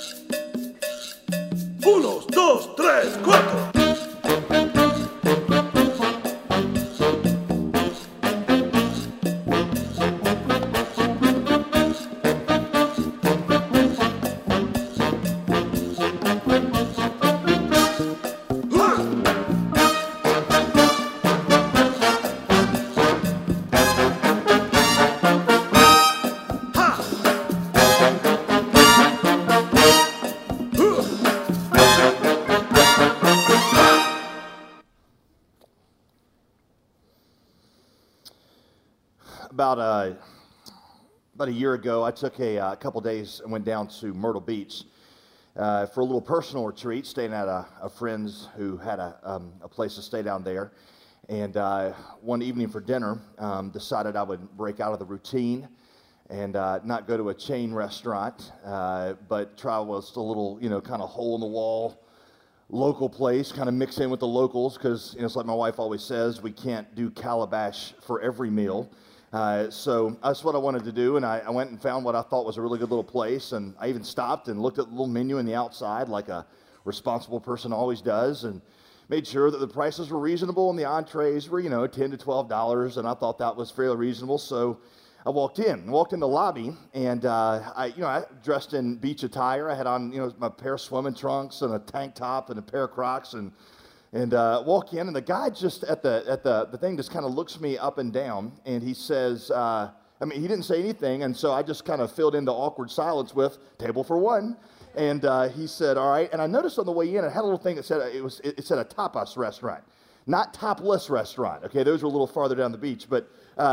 Unos, dos, tres, cuatro. About a year ago, I took a couple days and went down to Myrtle Beach for a little personal retreat, staying at a friend's who had a place to stay down there. And one evening for dinner, decided I would break out of the routine and not go to a chain restaurant, but try just a little, kind of hole in the wall local place, kind of mix in with the locals, because it's like my wife always says, we can't do calabash for every meal. So that's what I wanted to do, and I went and found what I thought was a really good little place, and I even stopped and looked at the little menu in the outside like a responsible person always does, and made sure that the prices were reasonable and the entrees were, $10 to $12, and I thought that was fairly reasonable. So I walked in the lobby, and I dressed in beach attire. I had on, my pair of swimming trunks and a tank top and a pair of Crocs, and walk in, and the guy just at the thing just kind of looks me up and down, and he says, he didn't say anything, and so I just kind of filled in the awkward silence with table for one, and he said, all right, and I noticed on the way in, it had a little thing that said, it said a tapas restaurant, not topless restaurant, okay, those were a little farther down the beach, but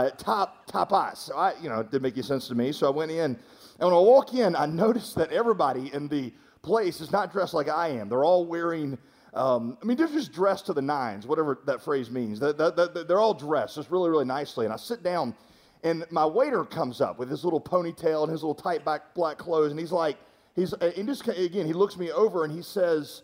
tapas, so it didn't make any sense to me, so I went in, and when I walk in, I noticed that everybody in the place is not dressed like I am. They're all wearing they're just dressed to the nines, whatever that phrase means. They're all dressed just really, really nicely. And I sit down, and my waiter comes up with his little ponytail and his little tight back black clothes, and he looks me over and he says,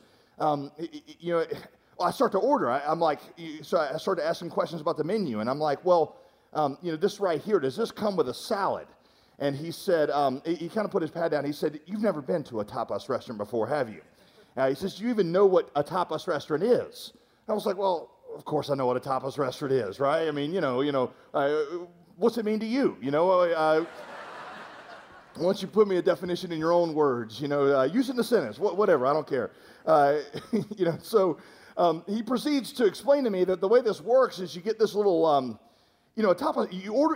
I start to order. So I started asking questions about the menu, and I'm like, well, this right here, does this come with a salad? And he said, he kind of put his pad down. He said, you've never been to a tapas restaurant before, have you? He says, do you even know what a tapas restaurant is? I was like, well, of course I know what a tapas restaurant is, right? I mean, what's it mean to you? Why don't you put me a definition in your own words? Use it in a sentence, whatever, I don't care. So he proceeds to explain to me that the way this works is you get this little, a tapas, you order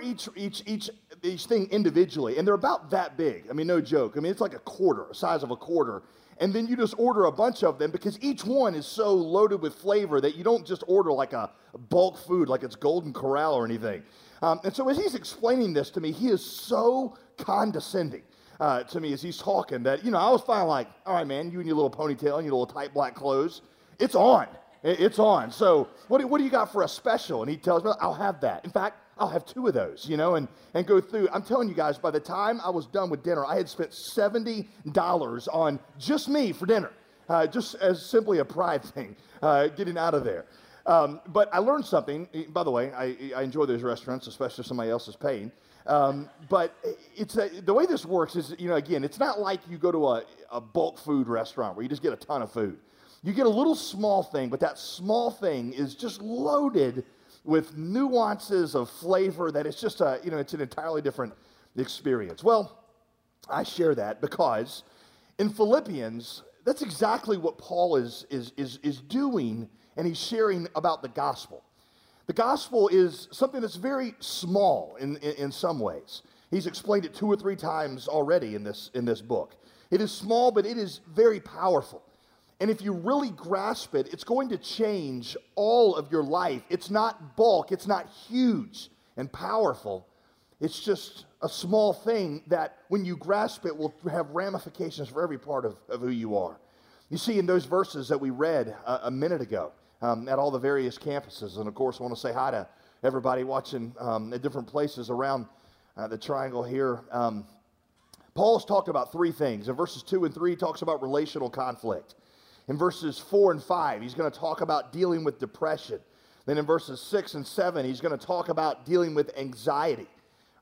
each thing individually, and they're about that big. I mean, no joke. I mean, it's like a size of a quarter. And then you just order a bunch of them because each one is so loaded with flavor that you don't just order like a bulk food, like it's Golden Corral or anything. And so as he's explaining this to me, he is so condescending to me as he's talking that, I was finally like, all right, man, you and your little ponytail and your little tight black clothes, it's on. It's on. So what do you got for a special? And he tells me, I'll have that. In fact, I'll have two of those, and go through. I'm telling you guys, by the time I was done with dinner, I had spent $70 on just me for dinner, just as simply a pride thing, getting out of there. But I learned something. By the way, I enjoy those restaurants, especially if somebody else is paying. But the way this works is, again, it's not like you go to a bulk food restaurant where you just get a ton of food. You get a little small thing, but that small thing is just loaded with nuances of flavor that it's just it's an entirely different experience. Well, I share that because in Philippians, that's exactly what Paul is doing, and he's sharing about the gospel. The gospel is something that's very small in some ways. He's explained it 2 or 3 times already in this book. It is small, but it is very powerful. And if you really grasp it, it's going to change all of your life. It's not bulk. It's not huge and powerful. It's just a small thing that when you grasp it will have ramifications for every part of who you are. You see in those verses that we read a minute ago at all the various campuses, and of course I want to say hi to everybody watching at different places around the triangle here. Paul's talked about 3 things. In verses 2 and 3, he talks about relational conflict. In verses 4 and 5, he's going to talk about dealing with depression. Then in verses 6 and 7, he's going to talk about dealing with anxiety.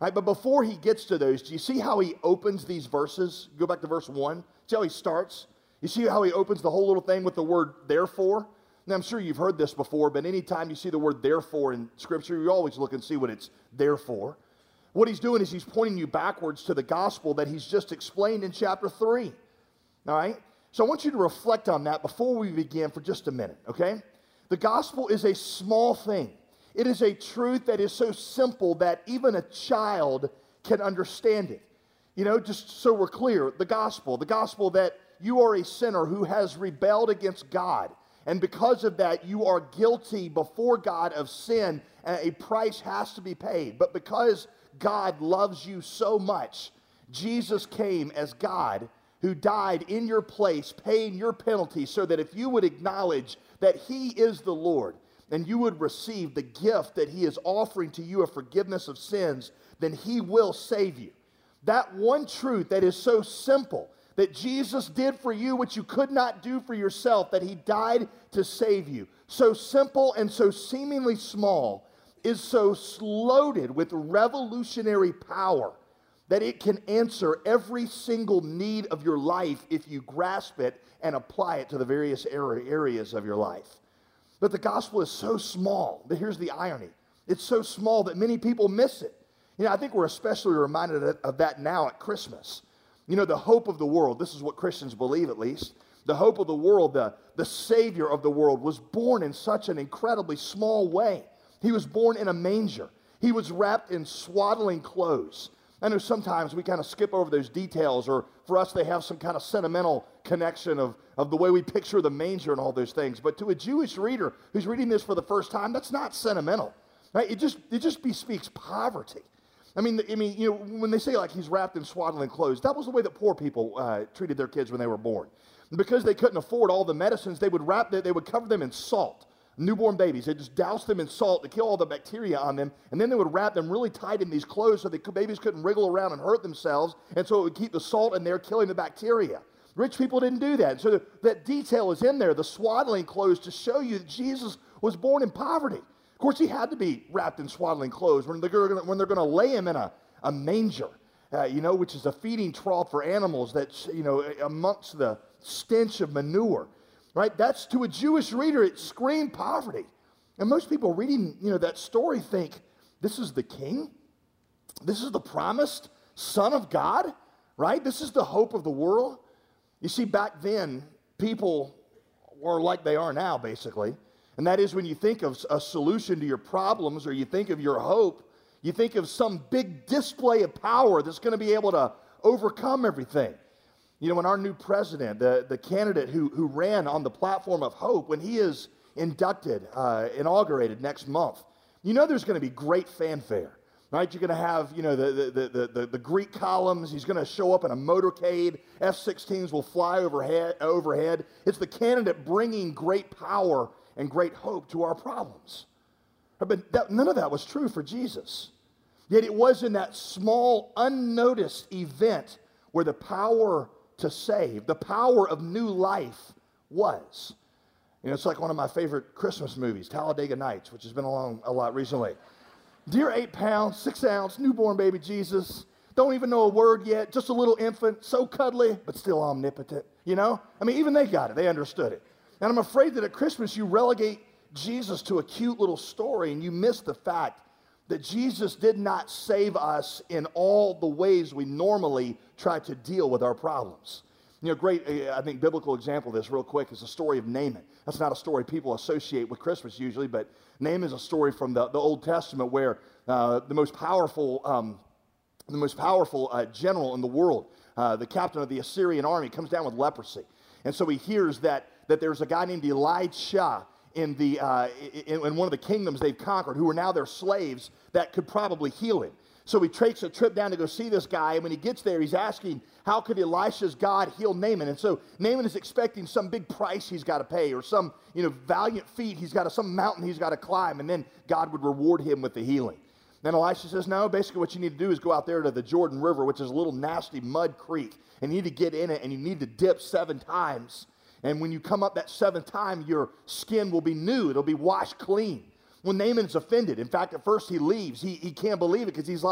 Right, but before he gets to those, do you see how he opens these verses? Go back to verse 1. See how he starts? You see how he opens the whole little thing with the word therefore? Now, I'm sure you've heard this before, but anytime you see the word therefore in Scripture, you always look and see what it's there for. What he's doing is he's pointing you backwards to the gospel that he's just explained in chapter 3. All right? So I want you to reflect on that before we begin for just a minute, okay? The gospel is a small thing. It is a truth that is so simple that even a child can understand it. You know, just so we're clear, the gospel that you are a sinner who has rebelled against God, and because of that, you are guilty before God of sin, and a price has to be paid. But because God loves you so much, Jesus came as God who died in your place, paying your penalty, so that if you would acknowledge that he is the Lord, and you would receive the gift that he is offering to you of forgiveness of sins, then he will save you. That one truth that is so simple, that Jesus did for you what you could not do for yourself, that he died to save you, so simple and so seemingly small, is so loaded with revolutionary power that it can answer every single need of your life if you grasp it and apply it to the various areas of your life. But the gospel is so small, but here's the irony. It's so small that many people miss it. You know, I think we're especially reminded of that now at Christmas. You know, the hope of the world, this is what Christians believe at least, the hope of the world, the Savior of the world was born in such an incredibly small way. He was born in a manger. He was wrapped in swaddling clothes. I know sometimes we kind of skip over those details, or for us they have some kind of sentimental connection of the way we picture the manger and all those things. But to a Jewish reader who's reading this for the first time, that's not sentimental. Right? It just bespeaks poverty. I mean, you know, when they say like he's wrapped in swaddling clothes, that was the way that poor people treated their kids when they were born. And because they couldn't afford all the medicines, they would cover them in salt. Newborn babies, they just douse them in salt to kill all the bacteria on them, and then they would wrap them really tight in these clothes so the babies couldn't wriggle around and hurt themselves, and so it would keep the salt in there, killing the bacteria. Rich people didn't do that. So that detail is in there, the swaddling clothes, to show you that Jesus was born in poverty. Of course, he had to be wrapped in swaddling clothes when they're going to lay him in a manger, you know, which is a feeding trough for animals that's, you know, amongst the stench of manure. Right? That's, to a Jewish reader, it screamed poverty. And most people reading, you know, that story think, this is the king? This is the promised Son of God? Right? This is the hope of the world? You see, back then, people were like they are now, basically. And that is, when you think of a solution to your problems, or you think of your hope, you think of some big display of power that's going to be able to overcome everything. You know, when our new president, the candidate who ran on the platform of hope, when he is inaugurated next month, you know there's going to be great fanfare, right? You're going to have, you know, the Greek columns. He's going to show up in a motorcade. F-16s will fly overhead. It's the candidate bringing great power and great hope to our problems. But none of that was true for Jesus. Yet it was in that small, unnoticed event where the power to save, the power of new life was. You know, it's like one of my favorite Christmas movies, Talladega Nights, which has been along a lot recently. Dear 8 pounds, 6 ounce, newborn baby Jesus, don't even know a word yet, just a little infant, so cuddly, but still omnipotent, you know? I mean, even they got it, they understood it. And I'm afraid that at Christmas you relegate Jesus to a cute little story, and you miss the fact that Jesus did not save us in all the ways we normally try to deal with our problems. You know, great, I think, biblical example of this real quick is the story of Naaman. That's not a story people associate with Christmas usually, but Naaman is a story from the Old Testament where the most powerful general in the world, the captain of the Assyrian army, comes down with leprosy. And so he hears that there's a guy named Elisha in one of the kingdoms they've conquered, who are now their slaves, that could probably heal him. So he takes a trip down to go see this guy, and when he gets there, he's asking, how could Elisha's God heal Naaman? And so Naaman is expecting some big price he's got to pay, or some, you know, valiant feat some mountain he's got to climb, and then God would reward him with the healing. Then Elisha says, no, basically what you need to do is go out there to the Jordan River, which is a little nasty mud creek, and you need to get in it, and you need to dip 7 times. And when you come up that 7th time, your skin will be new. It'll be washed clean. Well, Naaman's offended. In fact, at first he leaves. He can't believe it because he's like,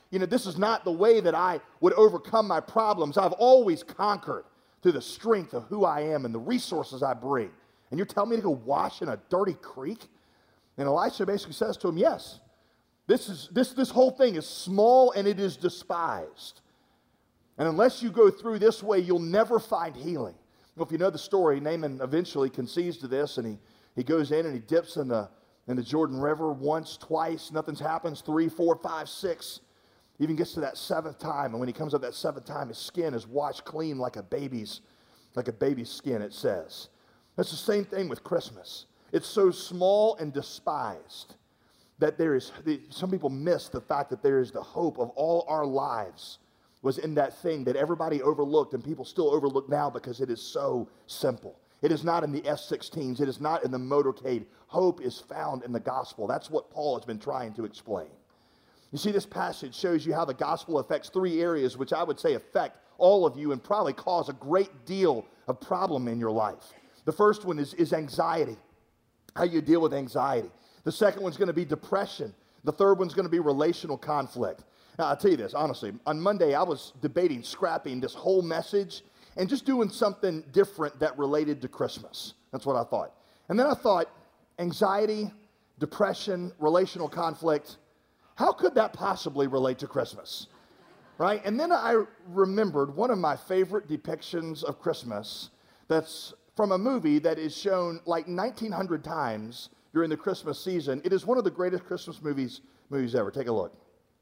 this is not the way that I would overcome my problems. I've always conquered through the strength of who I am and the resources I bring. And you're telling me to go wash in a dirty creek? And Elisha basically says to him, yes, this whole thing is small and it is despised. And unless you go through this way, you'll never find healing. Well, if you know the story, Naaman eventually concedes to this, and he goes in and he dips in the Jordan River once, twice, nothing's happens, 3, 4, 5, 6. Even gets to that 7th time, and when he comes up that 7th time, his skin is washed clean like a baby's skin, it says. That's the same thing with Christmas. It's so small and despised that some people miss the fact that there is the hope of all our lives was in that thing that everybody overlooked and people still overlook now because it is so simple. It is not in the F-16s. It is not in the motorcade. Hope is found in the gospel. That's what Paul has been trying to explain. You see, this passage shows you how the gospel affects 3 areas which I would say affect all of you and probably cause a great deal of problem in your life. The first one is anxiety, how you deal with anxiety. The second one's going to be depression. The third one's going to be relational conflict. Now, I'll tell you this, honestly. On Monday, I was debating scrapping this whole message and just doing something different that related to Christmas. That's what I thought. And then I thought, anxiety, depression, relational conflict, how could that possibly relate to Christmas? Right? And then I remembered one of my favorite depictions of Christmas that's from a movie that is shown like 1,900 times during the Christmas season. It is one of the greatest Christmas movies ever. Take a look.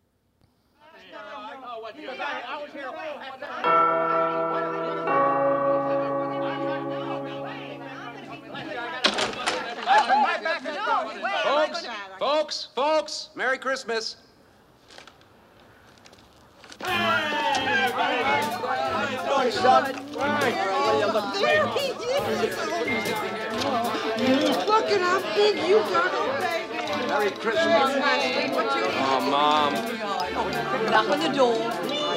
Folks, Merry Christmas. There he is. Look at how big you got, oh baby. Merry Christmas. Oh, Mom. Knock on the door.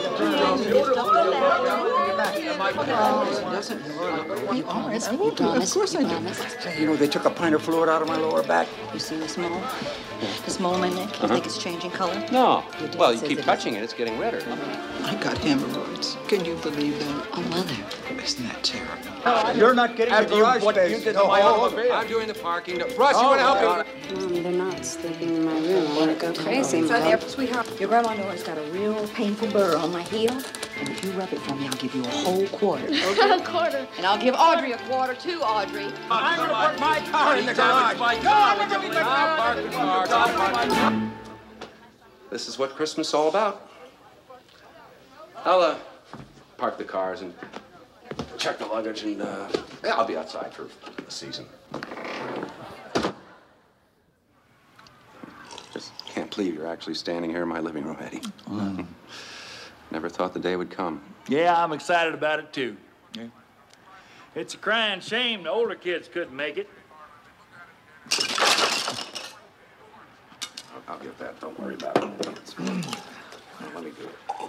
You promise? You promise? Of course I do. They took a pint of fluid out of my lower back. You see this mole? This mole on my neck? You think it's changing color? No. Well, you keep touching it, it's getting redder. I got hemorrhoids. Can you believe that? Oh, Mother. Isn't that terrible? You're not getting the garage space. You did to my automobile. I'm doing the parking. Russ, you want to help me? Mommy, they're not sleeping in my room. I want to go crazy, Mom. There, sweetheart. Your grandma Nora's got a real painful burr on my heel. And if you rub it for me, I'll give you a whole quarter. Okay? A quarter. And I'll give Audrey a quarter, too, Audrey. I'm going to put my car in the garage. This is what Christmas is all about. I'll park the cars and check the luggage, and I'll be outside for the season. Just can't believe you're actually standing here in my living room, Eddie. Never thought the day would come. Yeah, I'm excited about it, too. Yeah. It's a crying shame the older kids couldn't make it. I'll get that. Don't worry about it. Let me do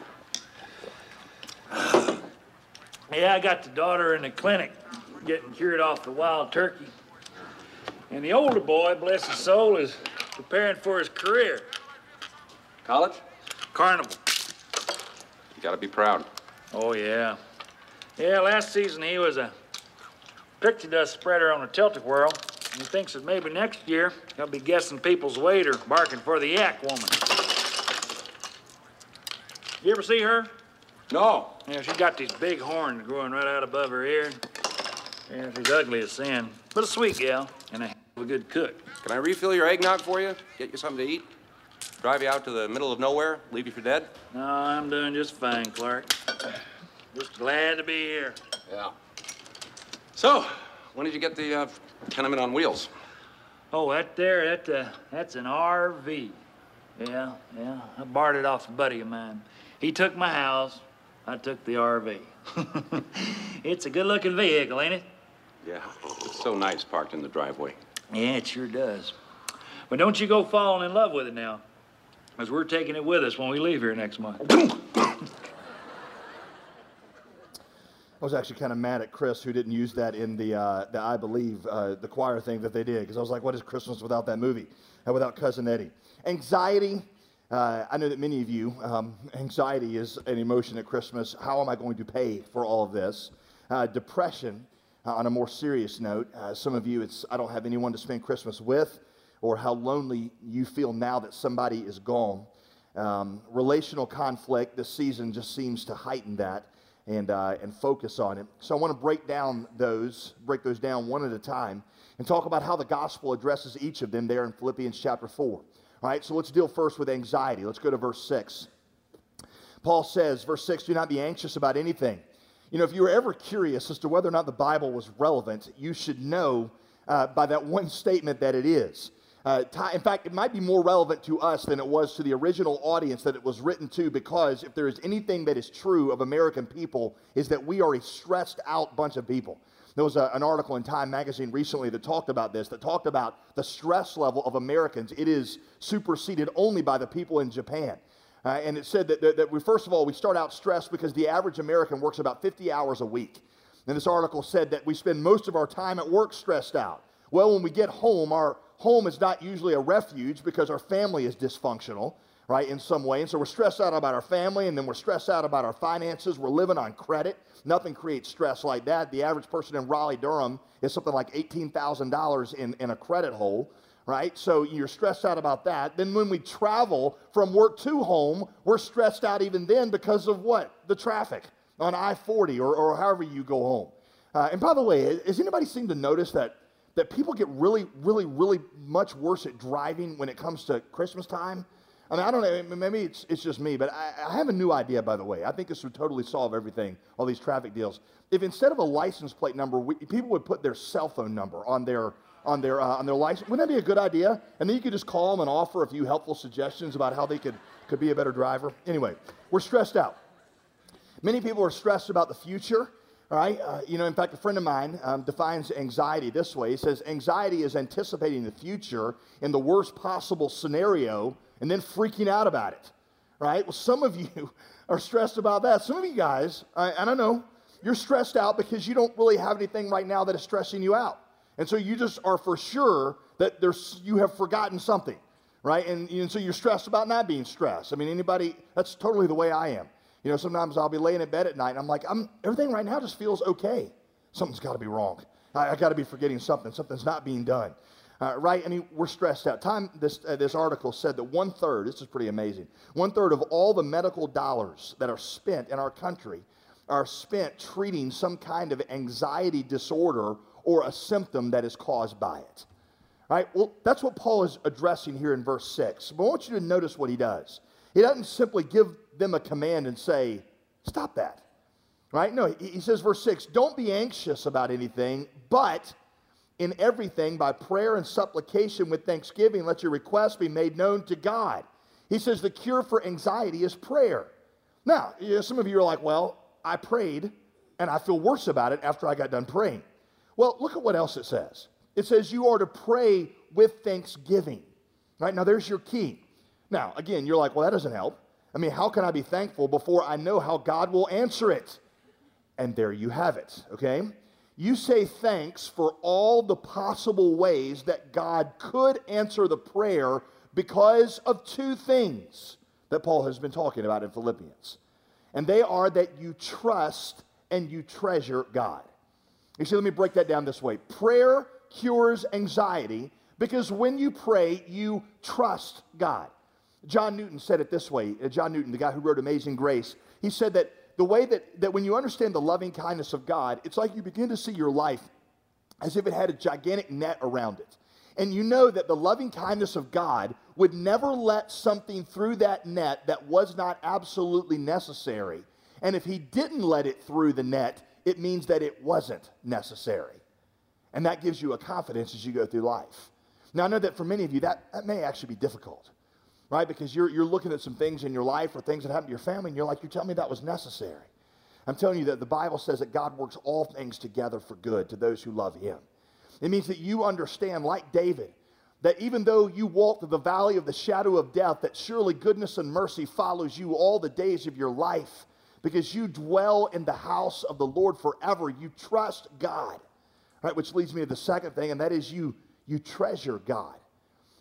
it. Yeah, I got the daughter in the clinic getting cured off the wild turkey. And the older boy, bless his soul, is preparing for his career. College? Carnival. You gotta be proud. Oh, yeah. Yeah, last season he was a pixie dust spreader on a tilt-a-whirl. He thinks that maybe next year he'll be guessing people's weight or barking for the yak woman. You ever see her? No. Yeah, she's got these big horns growing right out above her ear. Yeah, she's ugly as sin, but a sweet gal and a good cook. Can I refill your eggnog for you? Get you something to eat? Drive you out to the middle of nowhere? Leave you for dead? No, I'm doing just fine, Clark. Just glad to be here. Yeah. So, when did you get the tenement on wheels? Oh, that's an RV. Yeah. I borrowed it off a buddy of mine. He took my house, I took the RV. It's a good-looking vehicle, ain't it? Yeah, it's so nice parked in the driveway. Yeah, it sure does. But don't you go falling in love with it now, because we're taking it with us when we leave here next month. I was actually kind of mad at Chris, who didn't use that in the I Believe, the choir thing that they did, because I was like, what is Christmas without that movie, and without Cousin Eddie? Anxiety, I know that many of you, anxiety is an emotion at Christmas. How am I going to pay for all of this? Depression, on a more serious note. Some of you, it's I don't have anyone to spend Christmas with, or how lonely you feel now that somebody is gone. Relational conflict this season just seems to heighten that and focus on it. So I want to break those down one at a time and talk about how the gospel addresses each of them there in Philippians chapter 4. All right, so let's deal first with anxiety. Let's go to verse 6. Paul says, verse 6, do not be anxious about anything. You know, if you were ever curious as to whether or not the Bible was relevant, you should know by that one statement that it is. In fact, it might be more relevant to us than it was to the original audience that it was written to, because if there is anything that is true of American people, is that we are a stressed out bunch of people. There was an article in Time magazine recently that talked about this, that talked about the stress level of Americans. It is superseded only by the people in Japan. And it said that we, first of all, we start out stressed because the average American works about 50 hours a week. And this article said that we spend most of our time at work stressed out. Well, when we get home, our home is not usually a refuge because our family is dysfunctional, right, in some way. And so we're stressed out about our family, and then we're stressed out about our finances. We're living on credit. Nothing creates stress like that. The average person in Raleigh-Durham is something like $18,000 in a credit hole, right? So you're stressed out about that. Then when we travel from work to home, we're stressed out even then because of what? The traffic on I-40 or however you go home. And by the way, has anybody seemed to notice that people get really, really, really much worse at driving when it comes to Christmas time? I mean, I don't know, maybe it's just me, but I have a new idea, by the way. I think this would totally solve everything, all these traffic deals. If instead of a license plate number, people would put their cell phone number on their license, wouldn't that be a good idea? And then you could just call them and offer a few helpful suggestions about how they could be a better driver. Anyway, we're stressed out. Many people are stressed about the future. All right, in fact, a friend of mine defines anxiety this way. He says, anxiety is anticipating the future in the worst possible scenario and then freaking out about it, right? Well, some of you are stressed about that. Some of you guys, I don't know, you're stressed out because you don't really have anything right now that is stressing you out. And so you just are for sure that you have forgotten something, right? And so you're stressed about not being stressed. I mean, anybody, that's totally the way I am. You know, sometimes I'll be laying in bed at night and I'm like, everything right now just feels okay. Something's got to be wrong. I got to be forgetting something. Something's not being done. Right? I mean, we're stressed out. This article said that 1/3, this is pretty amazing, 1/3 of all the medical dollars that are spent in our country are spent treating some kind of anxiety disorder or a symptom that is caused by it. Right? Well, that's what Paul is addressing here in verse 6. But I want you to notice what he does. He doesn't simply give them a command and say, stop that. Right? No, he says, verse 6, don't be anxious about anything, but in everything by prayer and supplication with thanksgiving, let your requests be made known to God. He says the cure for anxiety is prayer. Now, some of you are like, well, I prayed and I feel worse about it after I got done praying. Well, look at what else it says. It says you are to pray with thanksgiving. Right? Now, there's your key. Now, again, you're like, well, that doesn't help. I mean, how can I be thankful before I know how God will answer it? And there you have it, okay? You say thanks for all the possible ways that God could answer the prayer because of two things that Paul has been talking about in Philippians. And they are that you trust and you treasure God. You see, let me break that down this way. Prayer cures anxiety because when you pray, you trust God. John Newton said it this way. John Newton, the guy who wrote Amazing Grace, he said that the way that when you understand the loving kindness of God, it's like you begin to see your life as if it had a gigantic net around it. And you know that the loving kindness of God would never let something through that net that was not absolutely necessary. And if he didn't let it through the net, it means that it wasn't necessary. And that gives you a confidence as you go through life. Now, I know that for many of you, that may actually be difficult. Right? Because you're looking at some things in your life or things that happen to your family, and you're like, you're telling me that was necessary. I'm telling you that the Bible says that God works all things together for good to those who love him. It means that you understand, like David, that even though you walk through the valley of the shadow of death, that surely goodness and mercy follows you all the days of your life because you dwell in the house of the Lord forever. You trust God. Right? Which leads me to the second thing, and that is you treasure God.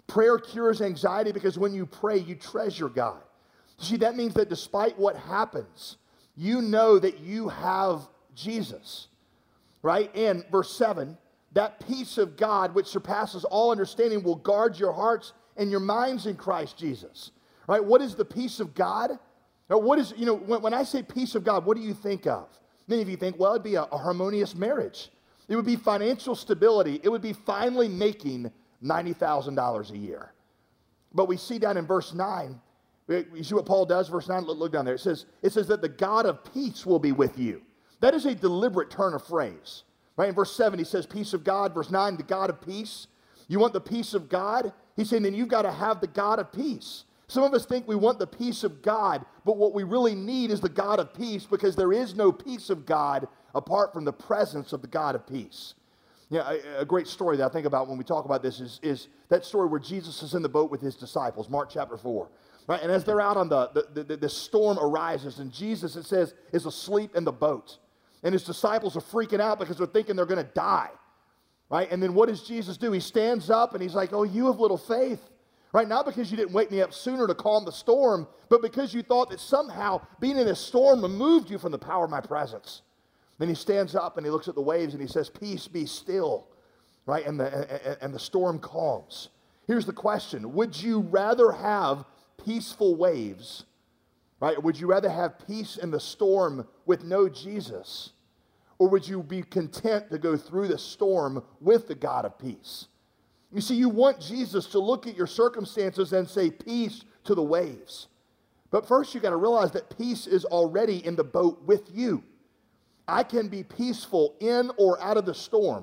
Prayer cures anxiety because when you pray, you treasure God. See, that means that despite what happens, you know that you have Jesus, right? And verse 7, that peace of God which surpasses all understanding will guard your hearts and your minds in Christ Jesus, right? What is the peace of God? Now, what is, when I say peace of God, what do you think of? Many of you think, well, it'd be a harmonious marriage. It would be financial stability. It would be finally making $90,000 a year. But we see down in verse 9, you see what Paul does? Verse 9, look down there. It says that the God of peace will be with you. That is a deliberate turn of phrase. Right? In verse 7, he says peace of God. Verse 9, the God of peace. You want the peace of God? He's saying then you've got to have the God of peace. Some of us think we want the peace of God, but what we really need is the God of peace, because there is no peace of God apart from the presence of the God of peace. A great story that I think about when we talk about this is that story where Jesus is in the boat with his disciples, Mark chapter 4. Right? And as they're out on the storm arises, and Jesus, it says, is asleep in the boat. And his disciples are freaking out because they're thinking they're going to die. Right? And then what does Jesus do? He stands up and he's like, oh, you have little faith. Right? Not because you didn't wake me up sooner to calm the storm, but because you thought that somehow being in a storm removed you from the power of my presence. Then he stands up and he looks at the waves and he says, peace, be still. Right? And the storm calms. Here's the question. Would you rather have peaceful waves, right? Would you rather have peace in the storm with no Jesus? Or would you be content to go through the storm with the God of peace? You see, you want Jesus to look at your circumstances and say peace to the waves. But first you got to realize that peace is already in the boat with you. I can be peaceful in or out of the storm,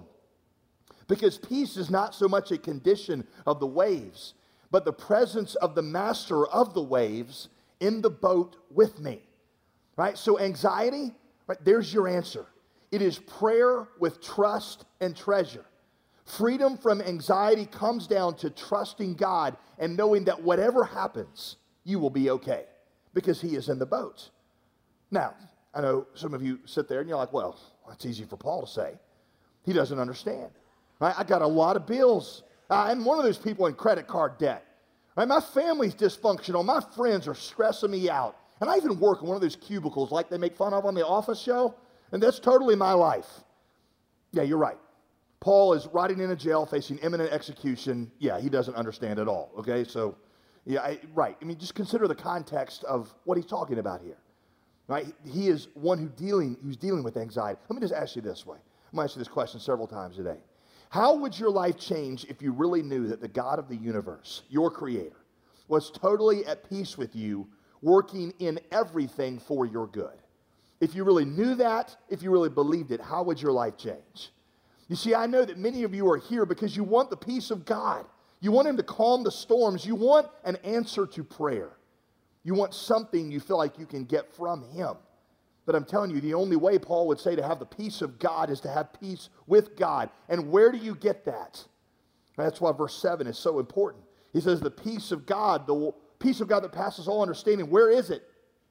because peace is not so much a condition of the waves, but the presence of the master of the waves in the boat with me, right? So anxiety, right, there's your answer. It is prayer with trust and treasure. Freedom from anxiety comes down to trusting God and knowing that whatever happens, you will be okay because he is in the boat. Now, I know some of you sit there and you're like, well, that's easy for Paul to say. He doesn't understand, right? I got a lot of bills. I'm one of those people in credit card debt. Right? My family's dysfunctional. My friends are stressing me out. And I even work in one of those cubicles like they make fun of on The Office show. And that's totally my life. Yeah, you're right. Paul is rotting in a jail facing imminent execution. Yeah, he doesn't understand at all. Okay, so, yeah, right. I mean, just consider the context of what he's talking about here. Right? He is one who's dealing with anxiety. Let me just ask you this way. I'm going to ask you this question several times today. How would your life change if you really knew that the God of the universe, your creator, was totally at peace with you, working in everything for your good? If you really knew that, if you really believed it, how would your life change? You see, I know that many of you are here because you want the peace of God. You want him to calm the storms. You want an answer to prayer. You want something you feel like you can get from him. But I'm telling you, the only way Paul would say to have the peace of God is to have peace with God. And where do you get that? That's why verse 7 is so important. He says the peace of God that passes all understanding, where is it?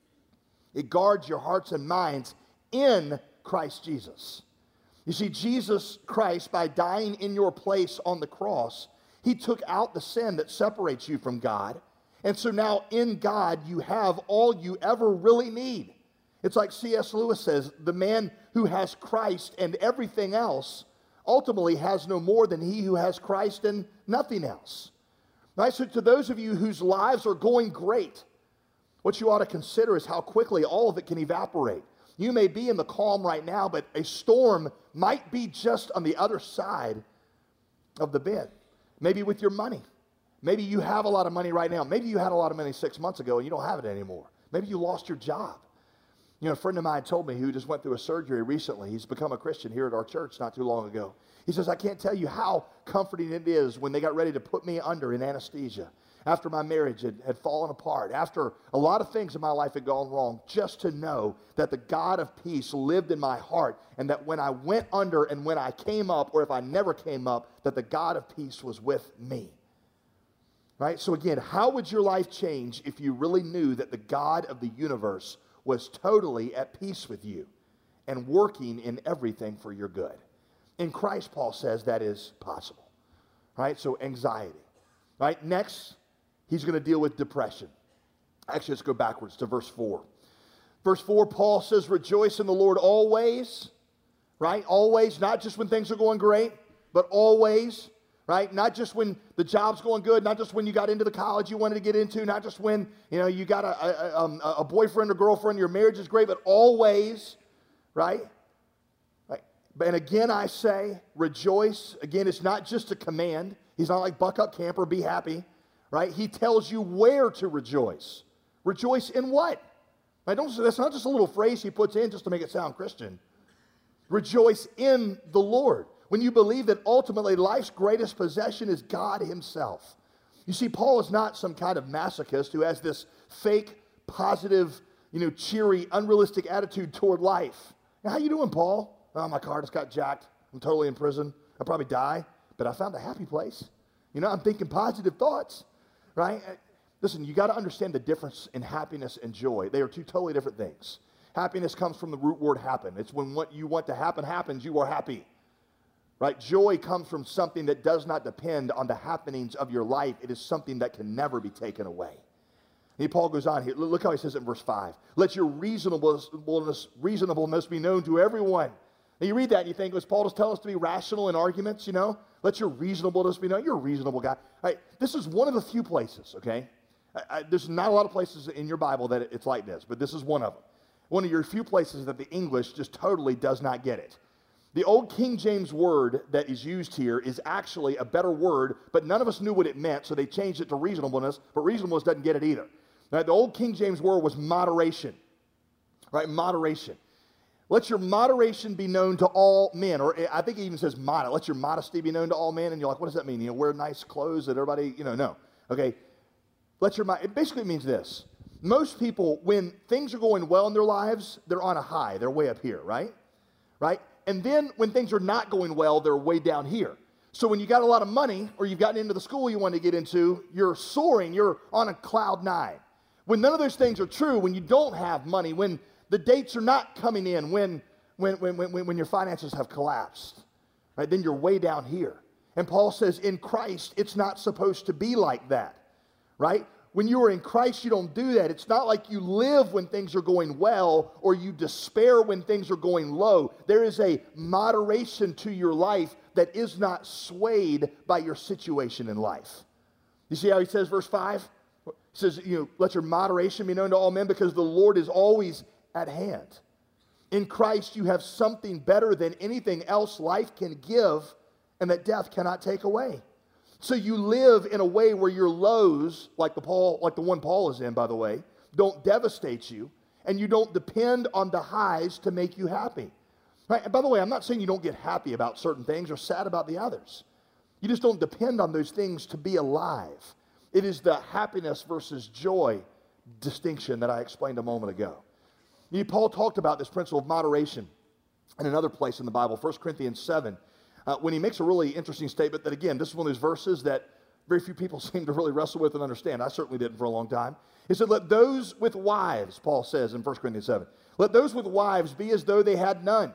It guards your hearts and minds in Christ Jesus. You see, Jesus Christ, by dying in your place on the cross, he took out the sin that separates you from God. And so now in God, you have all you ever really need. It's like C.S. Lewis says, the man who has Christ and everything else ultimately has no more than he who has Christ and nothing else. Right? So to those of you whose lives are going great, what you ought to consider is how quickly all of it can evaporate. You may be in the calm right now, but a storm might be just on the other side of the bend. Maybe with your money. Maybe you have a lot of money right now. Maybe you had a lot of money 6 months ago and you don't have it anymore. Maybe you lost your job. You know, a friend of mine told me who just went through a surgery recently. He's become a Christian here at our church not too long ago. He says, I can't tell you how comforting it is when they got ready to put me under in anesthesia. After my marriage had fallen apart, after a lot of things in my life had gone wrong, just to know that the God of peace lived in my heart, and that when I went under and when I came up, or if I never came up, that the God of peace was with me. Right? So again, how would your life change if you really knew that the God of the universe was totally at peace with you and working in everything for your good? In Christ, Paul says that is possible. Right? So anxiety. Right? Next, he's going to deal with depression. Actually, let's go backwards to verse 4. Verse 4, Paul says, rejoice in the Lord always, right? Always, not just when things are going great, but always, right? Not just when the job's going good, not just when you got into the college you wanted to get into, not just when, you got a boyfriend or girlfriend, your marriage is great, but always, right? And again, I say, rejoice. Again, it's not just a command. He's not like buck up, camper, be happy, right? He tells you where to rejoice. Rejoice in what? Right? That's not just a little phrase he puts in just to make it sound Christian. Rejoice in the Lord. When you believe that ultimately life's greatest possession is God himself. You see, Paul is not some kind of masochist who has this fake, positive, cheery, unrealistic attitude toward life. Now, how you doing, Paul? Oh, my car just got jacked. I'm totally in prison. I'll probably die, but I found a happy place. I'm thinking positive thoughts, right? Listen, you got to understand the difference in happiness and joy. They are two totally different things. Happiness comes from the root word happen. It's when what you want to happen happens, you are happy. Right? Joy comes from something that does not depend on the happenings of your life. It is something that can never be taken away. And Paul goes on here. Look how he says it in verse 5. Let your reasonableness be known to everyone. Now you read that and you think, was Paul just telling us to be rational in arguments, Let your reasonableness be known. You're a reasonable guy. Right? This is one of the few places, okay? There's not a lot of places in your Bible that it's like this, but this is one of them. One of your few places that the English just totally does not get it. The old King James word that is used here is actually a better word, but none of us knew what it meant, so they changed it to reasonableness, but reasonableness doesn't get it either. Right? The old King James word was moderation. Right? Moderation. Let your moderation be known to all men, or I think it even says let your modesty be known to all men, and you're like, what does that mean? Wear nice clothes that everybody, no. Okay. It basically means this. Most people, when things are going well in their lives, they're on a high. They're way up here, right? Right? And then when things are not going well, they're way down here. So when you got a lot of money or you've gotten into the school you want to get into, you're soaring, you're on a cloud 9. When none of those things are true, when you don't have money, when the dates are not coming in, when your finances have collapsed, right, then you're way down here. And Paul says in Christ, it's not supposed to be like that. Right? When you are in Christ, you don't do that. It's not like you live when things are going well or you despair when things are going low. There is a moderation to your life that is not swayed by your situation in life. You see how he says, verse 5? He says, let your moderation be known to all men because the Lord is always at hand. In Christ, you have something better than anything else life can give and that death cannot take away. So you live in a way where your lows, like the one Paul is in, by the way, don't devastate you, and you don't depend on the highs to make you happy. Right? And by the way, I'm not saying you don't get happy about certain things or sad about the others. You just don't depend on those things to be alive. It is the happiness versus joy distinction that I explained a moment ago. Paul talked about this principle of moderation in another place in the Bible, 1 Corinthians 7. When he makes a really interesting statement that, again, this is one of those verses that very few people seem to really wrestle with and understand. I certainly didn't for a long time. He said, let those with wives, Paul says in 1 Corinthians 7, let those with wives be as though they had none.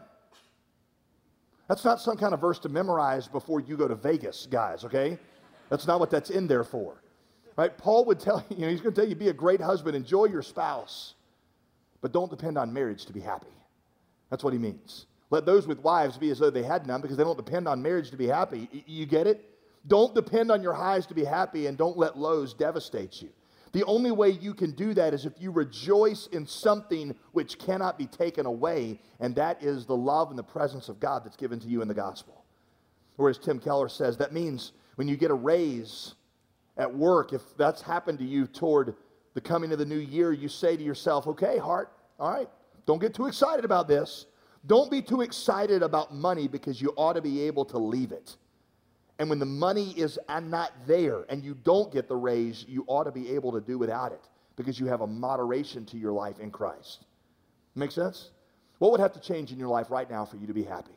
That's not some kind of verse to memorize before you go to Vegas, guys, okay? That's not what that's in there for. Right? Paul would tell you, he's going to tell you, be a great husband, enjoy your spouse, but don't depend on marriage to be happy. That's what he means. Let those with wives be as though they had none because they don't depend on marriage to be happy. You get it? Don't depend on your highs to be happy and don't let lows devastate you. The only way you can do that is if you rejoice in something which cannot be taken away, and that is the love and the presence of God that's given to you in the gospel. Or as Tim Keller says, that means when you get a raise at work, if that's happened to you toward the coming of the new year, you say to yourself, okay, heart, all right, don't get too excited about this. Don't be too excited about money because you ought to be able to leave it. And when the money is not there and you don't get the raise, you ought to be able to do without it because you have a moderation to your life in Christ. Make sense? What would have to change in your life right now for you to be happy?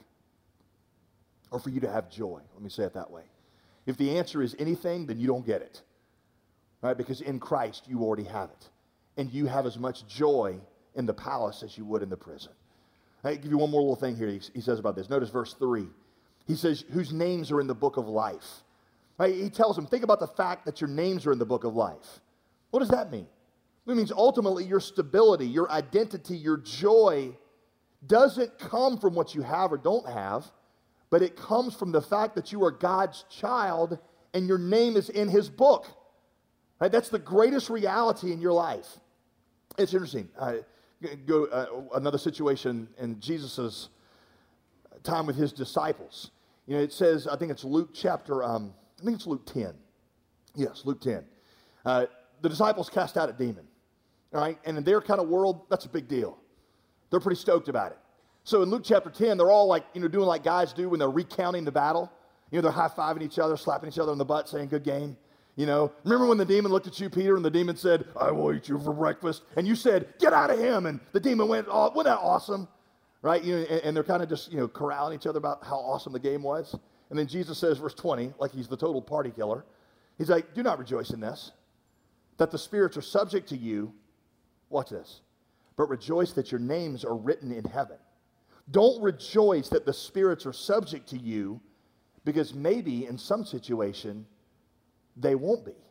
Or for you to have joy? Let me say it that way. If the answer is anything, then you don't get it. Right? Because in Christ, you already have it. And you have as much joy in the palace as you would in the prison. I'll give you one more little thing here he says about this. Notice verse 3. He says, whose names are in the book of life. Right? He tells them, think about the fact that your names are in the book of life. What does that mean? It means ultimately your stability, your identity, your joy doesn't come from what you have or don't have, but it comes from the fact that you are God's child and your name is in his book. Right? That's the greatest reality in your life. It's interesting. Another situation in Jesus' time with his disciples. You know, it says, I think it's Luke 10. Yes, Luke 10. The disciples cast out a demon. All right? And in their kind of world, that's a big deal. They're pretty stoked about it. So in Luke chapter 10, they're all like, doing like guys do when they're recounting the battle. They're high-fiving each other, slapping each other on the butt, saying, good game. Remember when the demon looked at you, Peter, and the demon said, I will eat you for breakfast. And you said, get out of him. And the demon went, oh, wasn't that awesome? Right? And they're kind of just, corralling each other about how awesome the game was. And then Jesus says, verse 20, like he's the total party killer. He's like, do not rejoice in this, that the spirits are subject to you. Watch this. But rejoice that your names are written in heaven. Don't rejoice that the spirits are subject to you, because maybe in some situation, they won't be.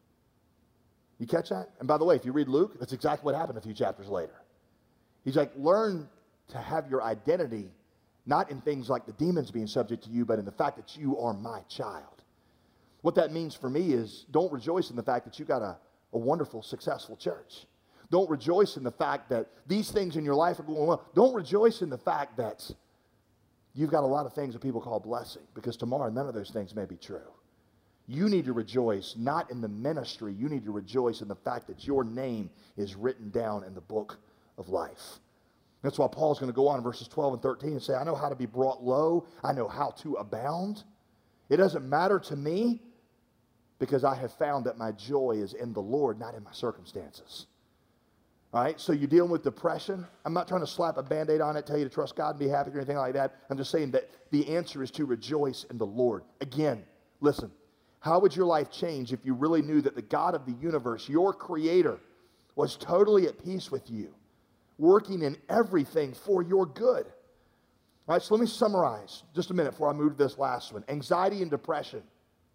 You catch that? And by the way, if you read Luke, that's exactly what happened a few chapters later. He's like, learn to have your identity not in things like the demons being subject to you, but in the fact that you are my child. What that means for me is don't rejoice in the fact that you got a wonderful, successful church. Don't rejoice in the fact that these things in your life are going well. Don't rejoice in the fact that you've got a lot of things that people call blessing, because tomorrow none of those things may be true. You need to rejoice not in the ministry. You need to rejoice in the fact that your name is written down in the book of life. That's why Paul's going to go on in verses 12 and 13 and say, I know how to be brought low. I know how to abound. It doesn't matter to me, because I have found that my joy is in the Lord, not in my circumstances. All right, so you're dealing with depression. I'm not trying to slap a Band-Aid on it, tell you to trust God and be happy or anything like that. I'm just saying that the answer is to rejoice in the Lord. Again, listen, how would your life change if you really knew that the God of the universe, your creator, was totally at peace with you, working in everything for your good? All right, so let me summarize just a minute before I move to this last one. Anxiety and depression.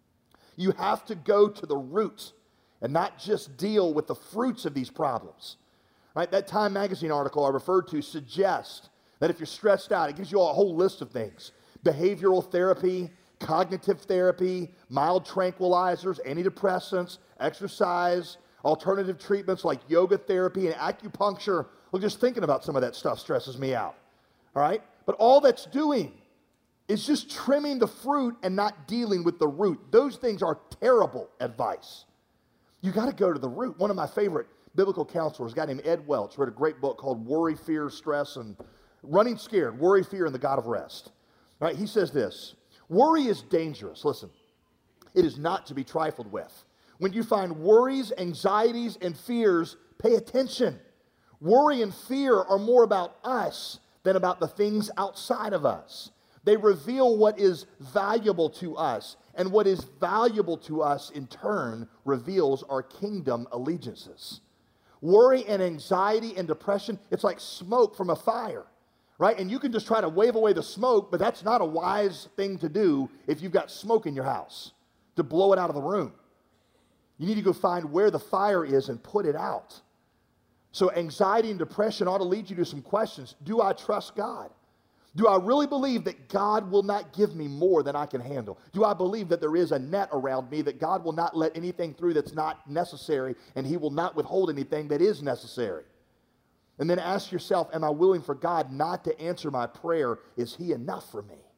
You have to go to the root and not just deal with the fruits of these problems. Right? That Time magazine article I referred to suggests that if you're stressed out, it gives you a whole list of things. Behavioral therapy, cognitive therapy, mild tranquilizers, antidepressants, exercise, alternative treatments like yoga therapy and acupuncture. Look, just thinking about some of that stuff stresses me out. All right? But all that's doing is just trimming the fruit and not dealing with the root. Those things are terrible advice. You got to go to the root. One of my favorite biblical counselors, a guy named Ed Welch, wrote a great book called Worry, Fear, Stress, and Running Scared, Worry, Fear, and the God of Rest. All right, he says this, worry is dangerous. Listen, it is not to be trifled with. When you find worries, anxieties, and fears, pay attention. Worry and fear are more about us than about the things outside of us. They reveal what is valuable to us, and what is valuable to us in turn reveals our kingdom allegiances. Worry and anxiety and depression, it's like smoke from a fire, right? And you can just try to wave away the smoke, but that's not a wise thing to do if you've got smoke in your house, to blow it out of the room. You need to go find where the fire is and put it out. So anxiety and depression ought to lead you to some questions. Do I trust God? Do I really believe that God will not give me more than I can handle? Do I believe that there is a net around me, that God will not let anything through that's not necessary, and he will not withhold anything that is necessary? And then ask yourself, am I willing for God not to answer my prayer? Is he enough for me?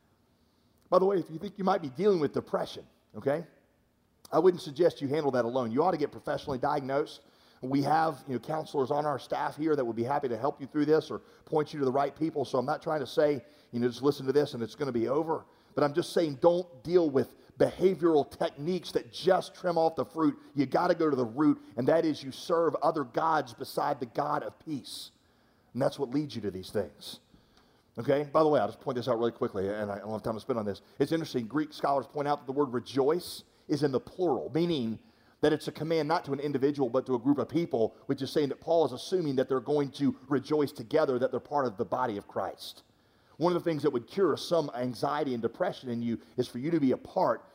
By the way, if you think you might be dealing with depression, okay, I wouldn't suggest you handle that alone. You ought to get professionally diagnosed. We have counselors on our staff here that would be happy to help you through this or point you to the right people. So I'm not trying to say, just listen to this and it's going to be over. But I'm just saying don't deal with behavioral techniques that just trim off the fruit. You got to go to the root, and that is you serve other gods beside the God of peace. And that's what leads you to these things. Okay? By the way, I'll just point this out really quickly, and I don't have time to spend on this. It's interesting. Greek scholars point out that the word rejoice is in the plural, meaning that it's a command not to an individual but to a group of people, which is saying that Paul is assuming that they're going to rejoice together, that they're part of the body of Christ. One of the things that would cure some anxiety and depression in you is for you to be a part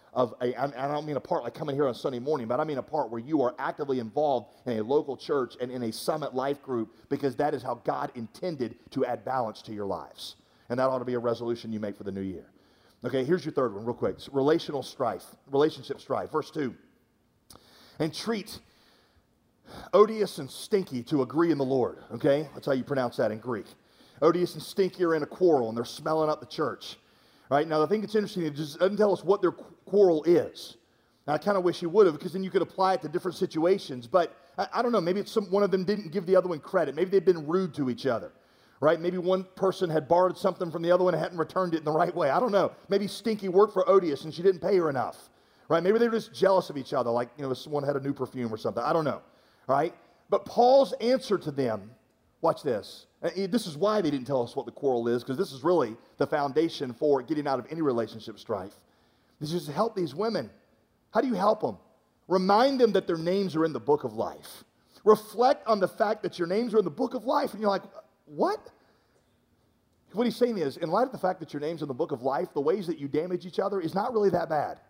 I don't mean a part like coming here on Sunday morning, but I mean a part where you are actively involved in a local church and in a Summit life group, because that is how God intended to add balance to your lives. And that ought to be a resolution you make for the new year. Okay, here's your third one real quick. It's relational strife, relationship strife. Verse 2. And treat Odious and Stinky to agree in the Lord. Okay, that's how you pronounce that in Greek. Odious and Stinky are in a quarrel, and they're smelling up the church. Right, now, I think it's interesting. It just doesn't tell us what their quarrel is. And I kind of wish he would have, because then you could apply it to different situations. But I don't know. Maybe it's one of them didn't give the other one credit. Maybe they've been rude to each other. Right? Maybe one person had borrowed something from the other one and hadn't returned it in the right way. I don't know. Maybe Stinky worked for Odious and she didn't pay her enough. Right? Maybe they were just jealous of each other, like, someone had a new perfume or something. I don't know. Right? But Paul's answer to them, watch this. This is why they didn't tell us what the quarrel is, because this is really the foundation for getting out of any relationship strife. This is to help these women. How do you help them? Remind them that their names are in the book of life. Reflect on the fact that your names are in the book of life. And you're like, what? What he's saying is, in light of the fact that your name's in the book of life, the ways that you damage each other is not really that bad.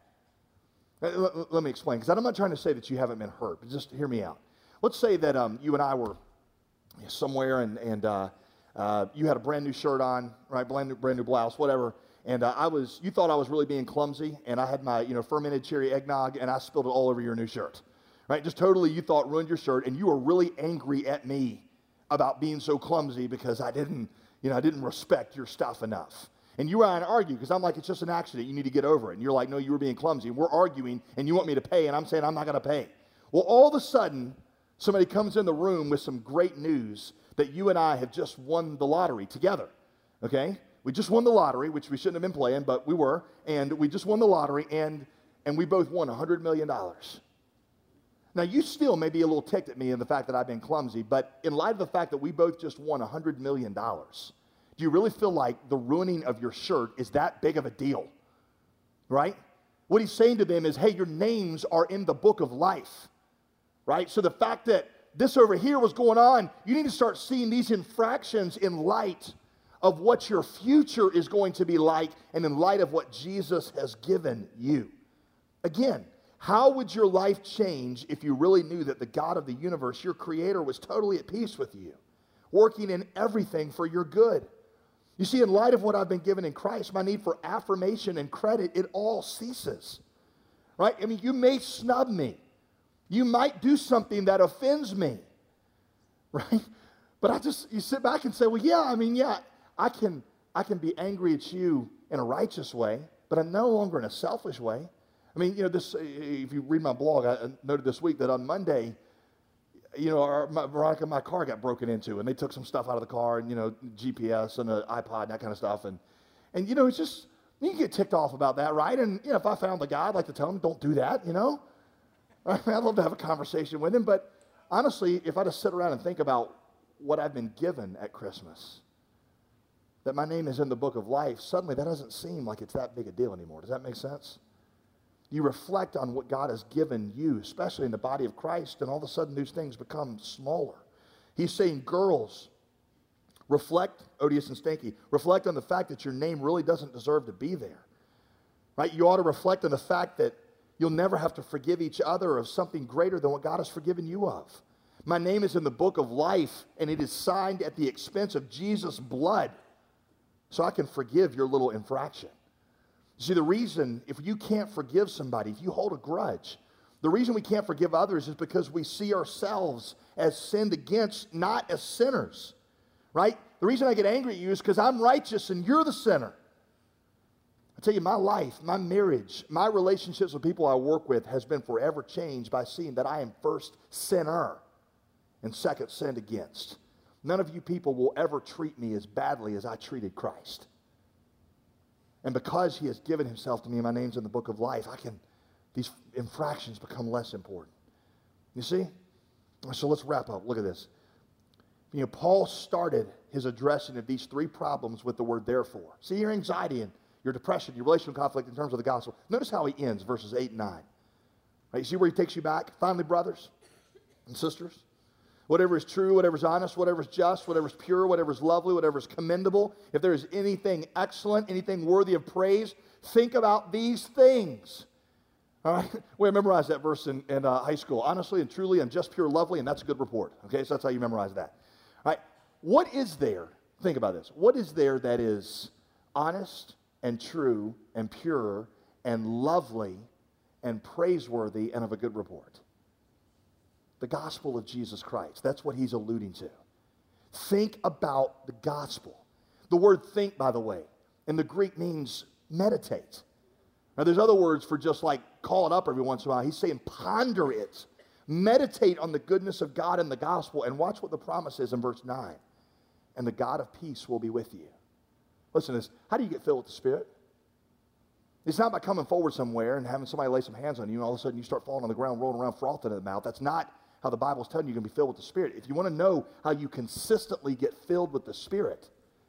Let me explain, because I'm not trying to say that you haven't been hurt, but just hear me out. Let's say that you and I were somewhere and you had a brand new shirt on, right? Brand new blouse, whatever. And you thought I was really being clumsy, and I had my fermented cherry eggnog, and I spilled it all over your new shirt, right? Just totally, you thought ruined your shirt, and you were really angry at me about being so clumsy because I didn't respect your stuff enough. And you and I argue, because I'm like, it's just an accident, you need to get over it. And you're like, no, you were being clumsy. And we're arguing, and you want me to pay, and I'm saying I'm not going to pay. Well, all of a sudden, somebody comes in the room with some great news that you and I have just won the lottery together, okay? We just won the lottery, which we shouldn't have been playing, but we were, and we just won the lottery, and we both won $100 million. Now, you still may be a little ticked at me in the fact that I've been clumsy, but in light of the fact that we both just won $100 million, do you really feel like the ruining of your shirt is that big of a deal, right? What he's saying to them is, hey, your names are in the book of life, right? So the fact that this over here was going on, you need to start seeing these infractions in light of what your future is going to be like and in light of what Jesus has given you. Again, how would your life change if you really knew that the God of the universe, your creator, was totally at peace with you, working in everything for your good? You see, in light of what I've been given in Christ, my need for affirmation and credit, it all ceases, right? I mean, you may snub me. You might do something that offends me, right? But you sit back and say, well, yeah, I can be angry at you in a righteous way, but I'm no longer in a selfish way. I mean, if you read my blog, I noted this week that on Monday, Veronica, my car got broken into, and they took some stuff out of the car, and, GPS and an iPod and that kind of stuff. And it's just, you can get ticked off about that, right? And, if I found the guy, I'd like to tell him, don't do that, I'd love to have a conversation with him. But honestly, if I just sit around and think about what I've been given at Christmas, that my name is in the book of life, suddenly that doesn't seem like it's that big a deal anymore. Does that make sense? You reflect on what God has given you, especially in the body of Christ, and all of a sudden these things become smaller. He's saying, girls, reflect, Odious and Stinky, reflect on the fact that your name really doesn't deserve to be there. Right? You ought to reflect on the fact that you'll never have to forgive each other of something greater than what God has forgiven you of. My name is in the book of life, and it is signed at the expense of Jesus' blood, so I can forgive your little infraction. See, the reason, if you can't forgive somebody, if you hold a grudge, the reason we can't forgive others is because we see ourselves as sinned against, not as sinners, right? The reason I get angry at you is because I'm righteous and you're the sinner. I tell you, my life, my marriage, my relationships with people I work with has been forever changed by seeing that I am first sinner and second sinned against. None of you people will ever treat me as badly as I treated Christ. And because he has given himself to me, my name's in the book of life, these infractions become less important. You see? So let's wrap up. Look at this. Paul started his addressing of these three problems with the word therefore. See, your anxiety and your depression, your relational conflict in terms of the gospel. Notice how he ends, verses 8 and 9. Right, you see where he takes you back? Finally, brothers and sisters, whatever is true, whatever is honest, whatever is just, whatever is pure, whatever is lovely, whatever is commendable, if there is anything excellent, anything worthy of praise, think about these things. All right? We memorized that verse in high school. Honestly and truly and just pure lovely, and that's a good report. Okay, so that's how you memorize that. All right? What is there, think about this, what is there that is honest and true and pure and lovely and praiseworthy and of a good report? The gospel of Jesus Christ. That's what he's alluding to. Think about the gospel. The word think, by the way, in the Greek means meditate. Now, there's other words for just like call it up every once in a while. He's saying ponder it. Meditate on the goodness of God and the gospel, and watch what the promise is in verse 9. And the God of peace will be with you. Listen to this. How do you get filled with the Spirit? It's not by coming forward somewhere and having somebody lay some hands on you, and all of a sudden you start falling on the ground, rolling around, frothing in the mouth. That's not how the Bible's telling you you're going to be filled with the Spirit. If you want to know how you consistently get filled with the Spirit,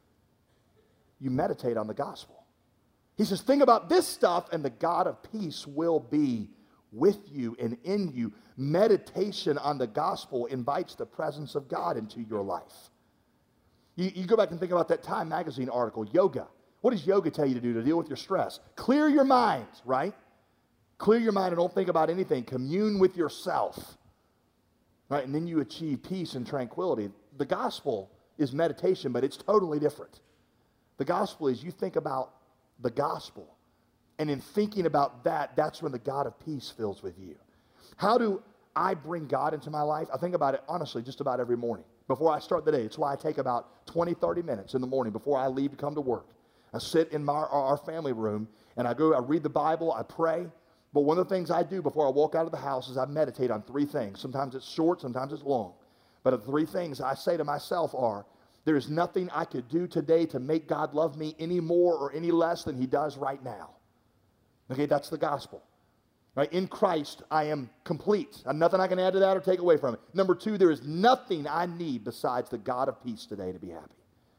you meditate on the gospel. He says, think about this stuff, and the God of peace will be with you and in you. Meditation on the gospel invites the presence of God into your life. You go back and think about that Time magazine article, yoga. What does yoga tell you to do to deal with your stress? Clear your mind, right? Clear your mind and don't think about anything. Commune with yourself, right? And then you achieve peace and tranquility. The gospel is meditation, but it's totally different. The gospel is you think about the gospel, and in thinking about that, that's when the God of peace fills with you. How do I bring God into my life? I think about it, honestly, just about every morning. Before I start the day, it's why I take about 20, 30 minutes in the morning before I leave to come to work. I sit in our family room, and I read the Bible, I pray. But one of the things I do before I walk out of the house is I meditate on 3 things. Sometimes it's short, sometimes it's long. But the 3 things I say to myself are, there is nothing I could do today to make God love me any more or any less than he does right now. Okay, that's the gospel. Right? In Christ, I am complete. Nothing I can add to that or take away from it. Number 2, there is nothing I need besides the God of peace today to be happy.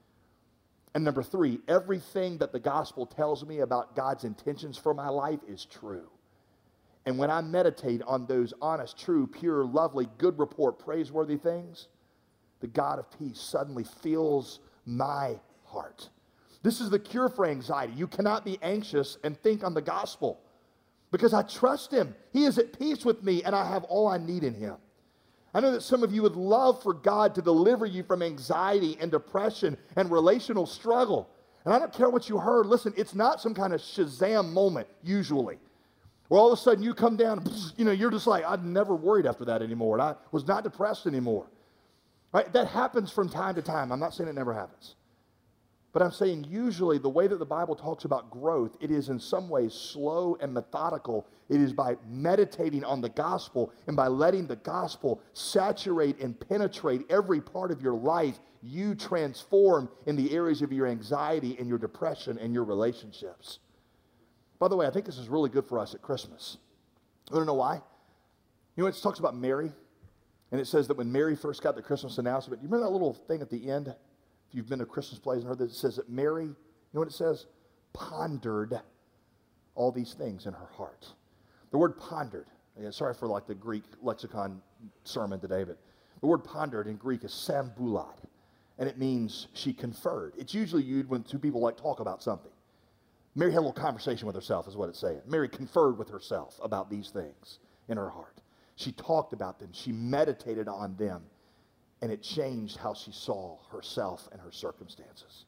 And number 3, everything that the gospel tells me about God's intentions for my life is true. And when I meditate on those honest, true, pure, lovely, good report, praiseworthy things, the God of peace suddenly fills my heart. This is the cure for anxiety. You cannot be anxious and think on the gospel because I trust him. He is at peace with me, and I have all I need in him. I know that some of you would love for God to deliver you from anxiety and depression and relational struggle. And I don't care what you heard. Listen, it's not some kind of Shazam moment, usually, where all of a sudden you come down and, you're just like, I'm never worried after that anymore, and I was not depressed anymore. Right? That happens from time to time. I'm not saying it never happens. But I'm saying usually the way that the Bible talks about growth, it is in some ways slow and methodical. It is by meditating on the gospel and by letting the gospel saturate and penetrate every part of your life, you transform in the areas of your anxiety and your depression and your relationships. By the way, I think this is really good for us at Christmas. I don't know why. It talks about Mary. And it says that when Mary first got the Christmas announcement, you remember that little thing at the end? If you've been to Christmas plays and heard that, it says that Mary, you know what it says? Pondered all these things in her heart. The word pondered, sorry for like the Greek lexicon sermon today, but the word pondered in Greek is sambulad, and it means she conferred. It's usually used when 2 people like talk about something. Mary had a little conversation with herself is what it's saying. Mary conferred with herself about these things in her heart. She talked about them. She meditated on them. And it changed how she saw herself and her circumstances.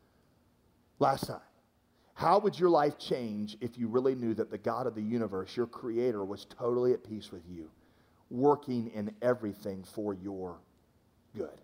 Last time, how would your life change if you really knew that the God of the universe, your creator, was totally at peace with you, working in everything for your good?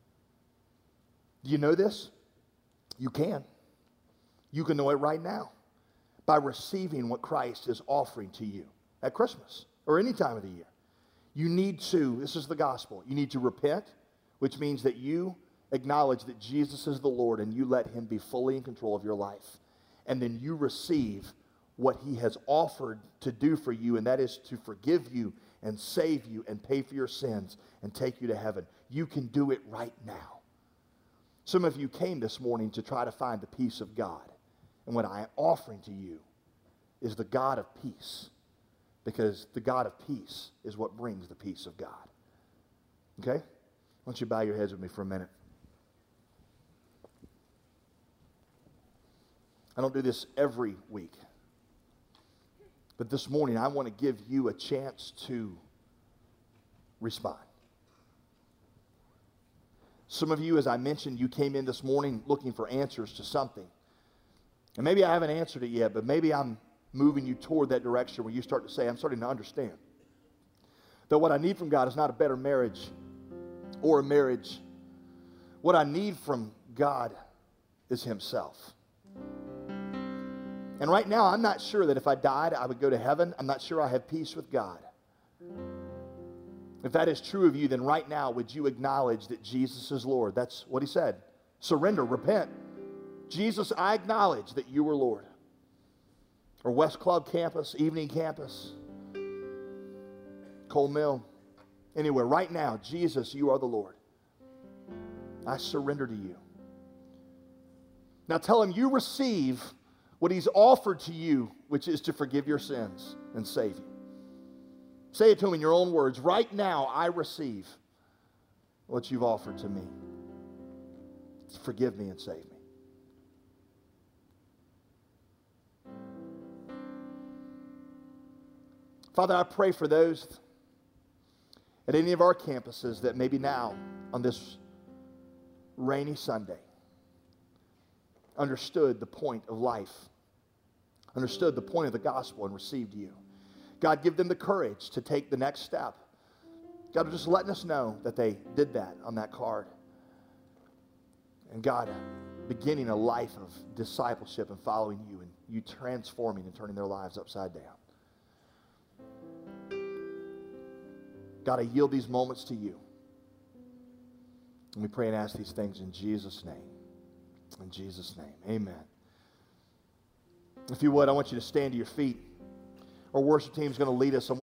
Do you know this? You can. You can know it right now by receiving what Christ is offering to you at Christmas or any time of the year. You need to, this is the gospel, you need to repent, which means that you acknowledge that Jesus is the Lord and you let him be fully in control of your life. And then you receive what he has offered to do for you, and that is to forgive you and save you and pay for your sins and take you to heaven. You can do it right now. Some of you came this morning to try to find the peace of God. And what I am offering to you is the God of peace. Because the God of peace is what brings the peace of God. Okay? Why don't you bow your heads with me for a minute? I don't do this every week. But this morning, I want to give you a chance to respond. Some of you, as I mentioned, you came in this morning looking for answers to something. And maybe I haven't answered it yet, but maybe I'm moving you toward that direction where you start to say, I'm starting to understand that what I need from God is not a better marriage or a marriage. What I need from God is Himself. And right now, I'm not sure that if I died, I would go to heaven. I'm not sure I have peace with God. If that is true of you, then right now, would you acknowledge that Jesus is Lord? That's what He said. Surrender, repent. Jesus, I acknowledge that you are Lord. Or West Club campus, evening campus, Cole Mill, anywhere. Right now, Jesus, you are the Lord. I surrender to you. Now tell Him you receive what He's offered to you, which is to forgive your sins and save you. Say it to Him in your own words. Right now, I receive what you've offered to me. Forgive me and save me. Father, I pray for those at any of our campuses that maybe now, on this rainy Sunday, understood the point of life, understood the point of the gospel and received you. God, give them the courage to take the next step. God, just letting us know that they did that on that card. And God, beginning a life of discipleship and following you, and you transforming and turning their lives upside down. God, I yield these moments to you. And we pray and ask these things in Jesus' name. In Jesus' name, amen. If you would, I want you to stand to your feet. Our worship team is going to lead us.